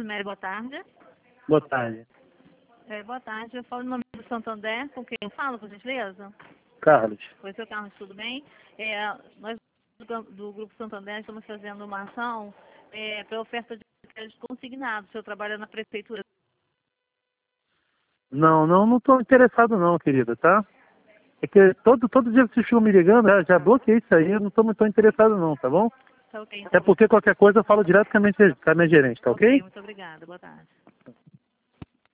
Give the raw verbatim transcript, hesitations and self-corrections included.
Mary, boa tarde. Boa tarde. É, boa tarde, eu falo no nome do Santander, com quem eu falo, por gentileza? Carlos. Oi, seu Carlos, tudo bem? É, nós do, do Grupo Santander estamos fazendo uma ação é, para oferta de crédito consignado. O senhor trabalha na prefeitura. Não, não, não estou interessado não, querida, tá? É que todo, todo dia vocês ficam me ligando, já, já bloqueei isso aí, eu não estou muito interessado não, tá bom? Tá ok, então. Até porque qualquer coisa eu falo direto com a minha, com a minha gerente, tá ok? Ok, muito obrigada, boa tarde.